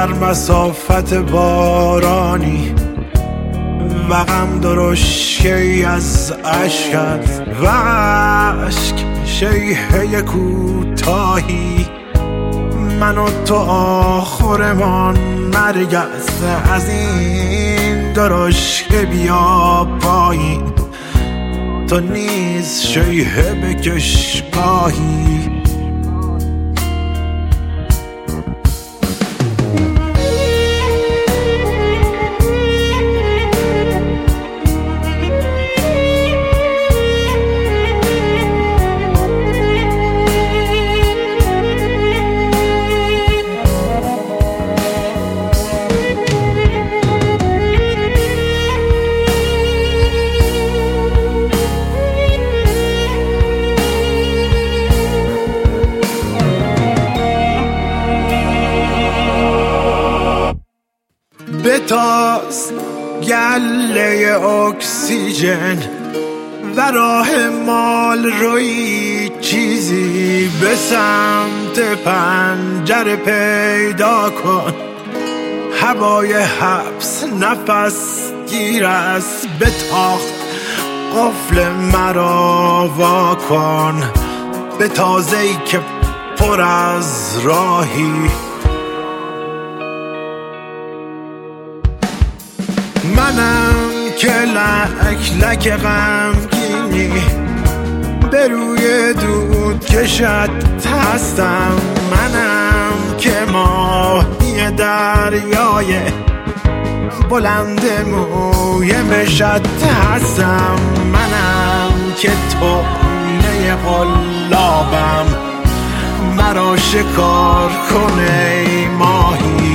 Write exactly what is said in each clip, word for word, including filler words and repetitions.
در مسافت بارانی و غم درشکی از عشقت و عشق شیهه کوتاهی، من و تو آخرمان مرگ است. از این درشکه بیا پایین، تو نیز شیهه بکش گاهی. بتاز گله اکسیژن و راه مال روی چیزی به سمت پنجره پیدا کن. هوای حبس نفس گیر است، به تاخت قفل مرا وا کن. به تازه‌ای که پر از راهی، منم که لک لک غمگینی به روی دود کشت هستم. منم که ماهی دریای بلند موی مشت هستم. منم که طعمه قلابم، مرا شکار کنه ای ماهی.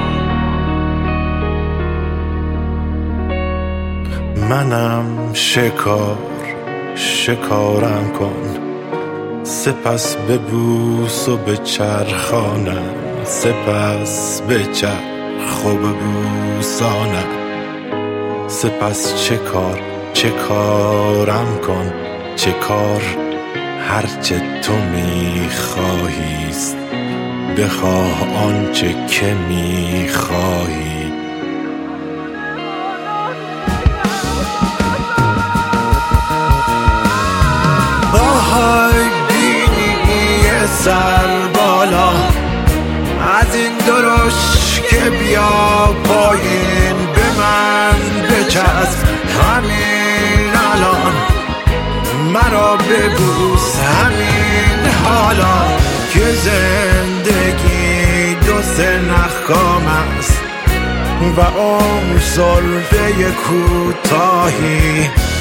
منم شکار، شکارم کن، سپس ببوس و بچرخانم، سپس بچرخ و ببوسانم. سپس چه کار، چه کارم کن، چه کار هرچه تو میخواهیست، بخواه آنچه که میخواهی. آهای بینی سر بالا، از این درش که بیا پایین، به من بچسب همین الان، مرا ببوس همین حالا، که زندگی دو سه نخکام است و عمر سلفه کوتاهی.